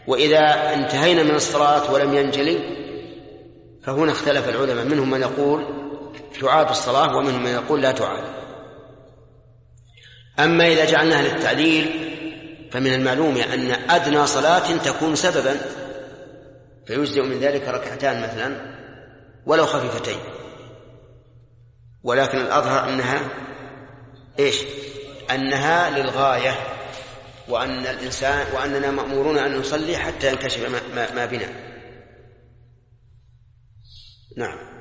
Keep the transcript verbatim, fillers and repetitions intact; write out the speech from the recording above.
وإذا انتهينا من الصلاة ولم ينجلي فهنا اختلف العلماء، منهم من يقول تعاد الصلاة ومنهم من يقول لا تعاد. أما إذا جعلناها للتعليل فمن المعلوم أن أدنى صلاة تكون سببا، فيجزئ من ذلك ركعتان مثلا ولو خفيفتين، ولكن الأظهر أنها إيش؟ أنها للغاية، وأن الإنسان وأننا مأمورون أن نصلي حتى ينكشف ما, ما, ما بنا. نعم.